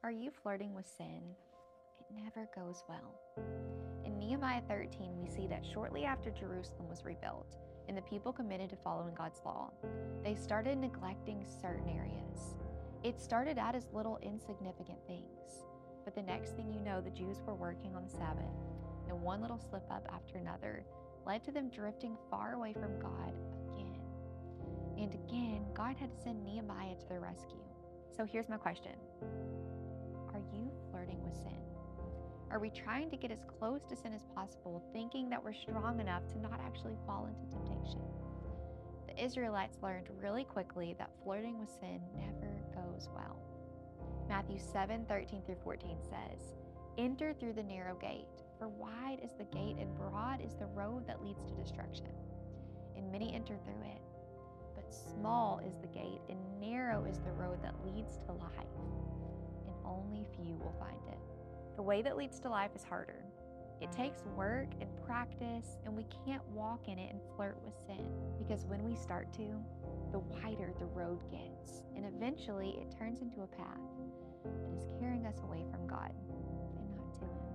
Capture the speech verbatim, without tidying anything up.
Are you flirting with sin? It never goes well. In Nehemiah thirteen, we see that shortly after Jerusalem was rebuilt and the people committed to following God's law, they started neglecting certain areas. It started out as little insignificant things, but the next thing you know, the Jews were working on the Sabbath, and one little slip up after another led to them drifting far away from God again. And again, God had to send Nehemiah to their rescue. So here's my question. Are you flirting with sin? Are we trying to get as close to sin as possible, thinking that we're strong enough to not actually fall into temptation? The Israelites learned really quickly that flirting with sin never goes well. Matthew seven thirteen through fourteen says, "Enter through the narrow gate, for wide is the gate and broad is the road that leads to destruction, and many enter through it. But small is the gate and narrow is the road that leads to life, and only few will find it." The way that leads to life is harder. It takes work and practice, and we can't walk in it and flirt with sin, because when we start to, the wider the road gets, and eventually it turns into a path that is carrying us away from God and not to Him.